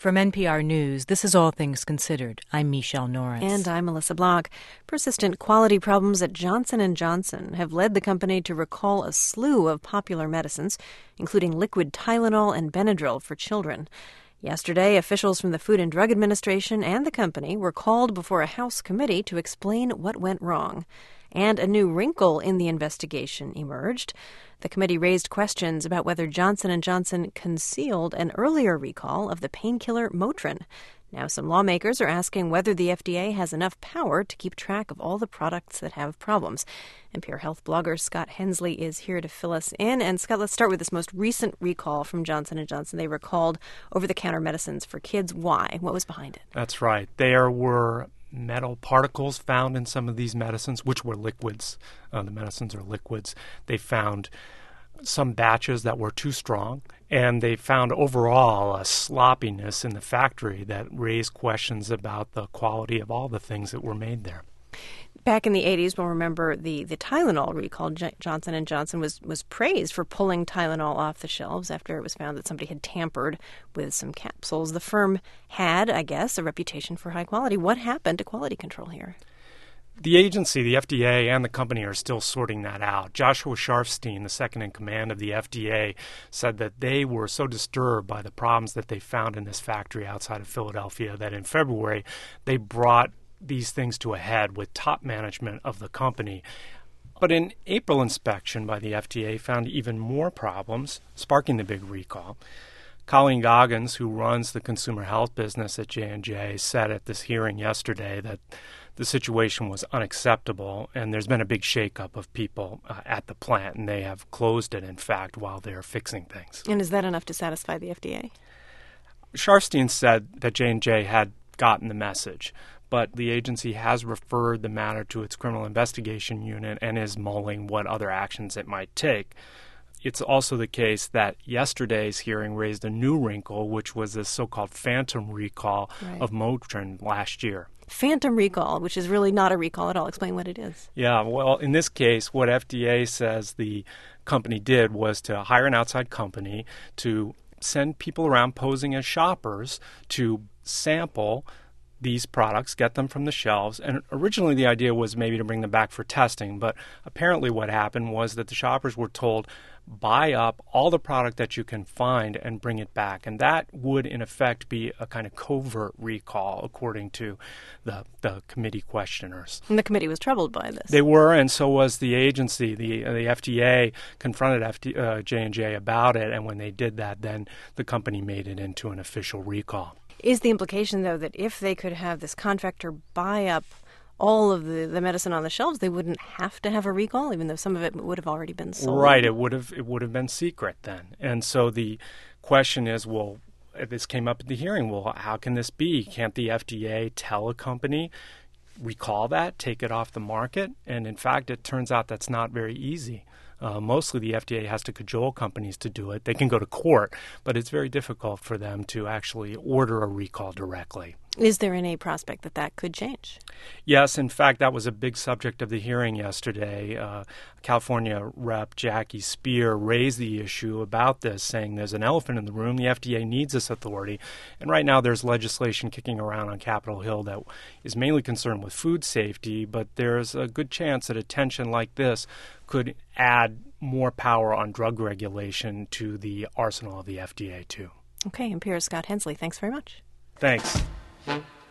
From NPR News, this is All Things Considered. I'm Michelle Norris. And I'm Melissa Block. Persistent quality problems at Johnson & Johnson have led the company to recall a slew of popular medicines, including liquid Tylenol and Benadryl for children. Yesterday, officials from the Food and Drug Administration and the company were called before a House committee to explain what went wrong. And a new wrinkle in the investigation emerged. The committee raised questions about whether Johnson & Johnson concealed an earlier recall of the painkiller Motrin. Now some lawmakers are asking whether the FDA has enough power to keep track of all the products that have problems. NPR Health blogger Scott Hensley is here to fill us in. And Scott, let's start with this most recent recall from Johnson & Johnson. They recalled over-the-counter medicines for kids. Why? What was behind it? That's right. There were metal particles found in some of these medicines, which were liquids. The medicines are liquids. They found some batches that were too strong, and they found overall a sloppiness in the factory that raised questions about the quality of all the things that were made there. Back in the 80s, we'll remember the Tylenol recall. Johnson & Johnson was praised for pulling Tylenol off the shelves after it was found that somebody had tampered with some capsules. The firm had, I guess, a reputation for high quality. What happened to quality control here? The agency, the FDA, and the company are still sorting that out. Joshua Sharfstein, the second in command of the FDA, said that they were so disturbed by the problems that they found in this factory outside of Philadelphia that in February they brought these things to a head with top management of the company. But an April inspection by the FDA found even more problems, sparking the big recall. Colleen Goggins, who runs the consumer health business at J&J, said at this hearing yesterday that the situation was unacceptable, and there's been a big shakeup of people at the plant, and they have closed it, in fact, while they're fixing things. And is that enough to satisfy the FDA? Sharfstein said that J&J had gotten the message, but the agency has referred the matter to its criminal investigation unit and is mulling what other actions it might take. It's also the case that yesterday's hearing raised a new wrinkle, which was this so-called phantom recall of Motrin last year. Phantom recall, which is really not a recall at all. Explain what it is. Yeah, well, in this case, what FDA says the company did was to hire an outside company to send people around posing as shoppers to sample these products, get them from the shelves. And originally the idea was maybe to bring them back for testing, but apparently what happened was that the shoppers were told, buy up all the product that you can find and bring it back. And that would, in effect, be a kind of covert recall, according to the committee questioners. And the committee was troubled by this. They were, and so was the agency. The FDA confronted J&J about it, and when they did that, then the company made it into an official recall. Is the implication, though, that if they could have this contractor buy up all of the medicine on the shelves, they wouldn't have to have a recall, even though some of it would have already been sold? Right. It would have been secret then. And so the question is, well, this came up at the hearing. Well, how can this be? Can't the FDA tell a company, recall that, take it off the market? And in fact, it turns out that's not very easy. Mostly the FDA has to cajole companies to do it. They can go to court, but it's very difficult for them to actually order a recall directly. Is there any prospect that that could change? Yes, in fact, that was a big subject of the hearing yesterday. California Rep. Jackie Speer raised the issue about this, saying there's an elephant in the room. The FDA needs this authority. And right now there's legislation kicking around on Capitol Hill that is mainly concerned with food safety, but there's a good chance that attention like this could add more power on drug regulation to the arsenal of the FDA, too. Okay, NPR's Scott Hensley, thanks very much. Thanks.